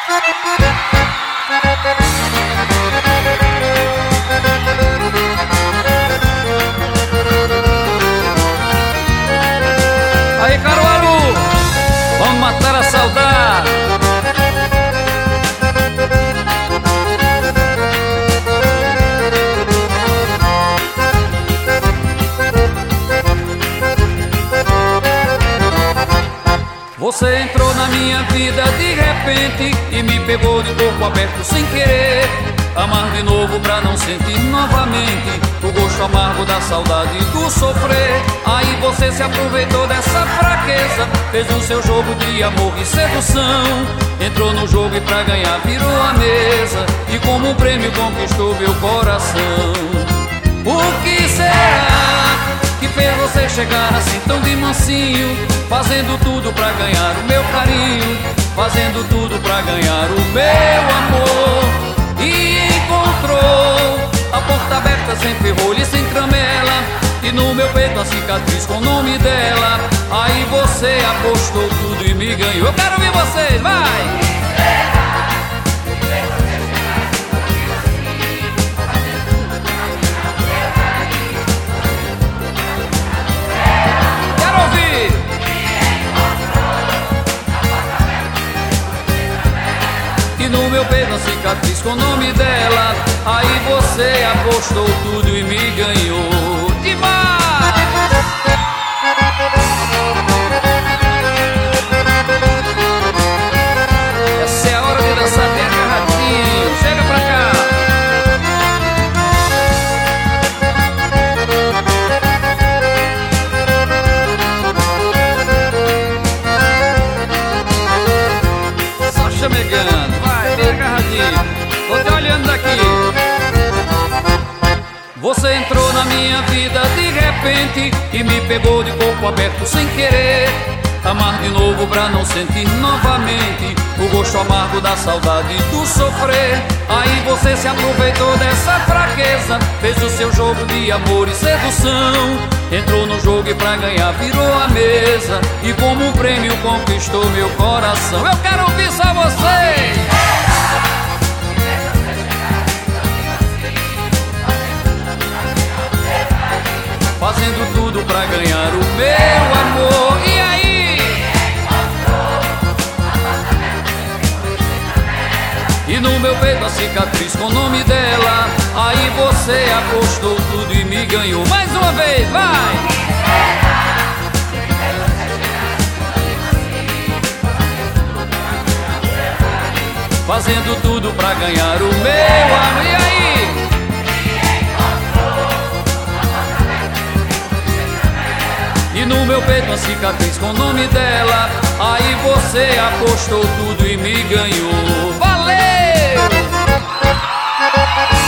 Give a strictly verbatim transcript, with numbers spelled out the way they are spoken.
Aí, Caruaru, vamos matar a saudade. Você entrou na minha vida de repente e me pegou de corpo aberto sem querer. Amar de novo pra não sentir novamente o gosto amargo da saudade e do sofrer. Aí você se aproveitou dessa fraqueza, fez o seu jogo de amor e sedução. Entrou no jogo e pra ganhar virou a mesa e como um prêmio conquistou meu coração. O que será que fez você chegar assim tão de mansinho, fazendo tudo pra ganhar o meu carinho, fazendo tudo pra ganhar o meu amor? E encontrou a porta aberta sem ferrolho e sem tramela, e no meu peito a cicatriz com o nome dela. Aí você apostou tudo e me ganhou. Eu quero ouvir vocês, vai! No meu peito a cicatriz com o nome dela. Aí você apostou tudo e me ganhou demais. Essa é a hora de dançar bem agarradinho. Chega pra cá. Só chamegando. Tô te olhando daqui. Você entrou na minha vida de repente e me pegou de corpo aberto sem querer. Amar de novo pra não sentir novamente o gosto amargo da saudade e do sofrer. Aí você se aproveitou dessa fraqueza, fez o seu jogo de amor e sedução. Entrou no jogo e pra ganhar virou a mesa e como um prêmio conquistou meu coração. Eu quero ouvir só vocês! Fazendo tudo pra ganhar o meu amor. E aí? E no meu peito a cicatriz com o nome dela. Aí você apostou tudo e me ganhou. Mais uma vez, vai! Fazendo tudo pra ganhar o meu amor. E aí? E no meu peito a cicatriz com o nome dela. Aí você apostou tudo e me ganhou. Valeu!